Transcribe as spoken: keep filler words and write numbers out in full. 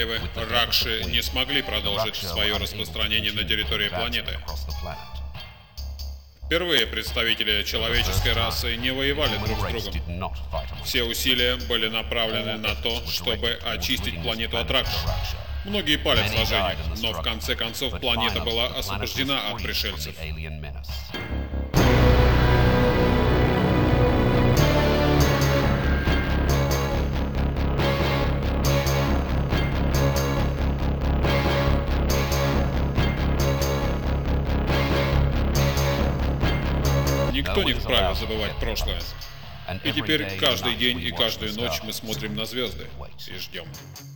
королевы Ракши не смогли продолжить свое распространение на территории планеты. Впервые представители человеческой расы не воевали друг с другом. Все усилия были направлены на то, чтобы очистить планету от Ракш. Многие пали в сражениях, но в конце концов планета была освобождена от пришельцев. Никто не вправе забывать прошлое. И теперь каждый день и каждую ночь мы смотрим на звезды и ждем.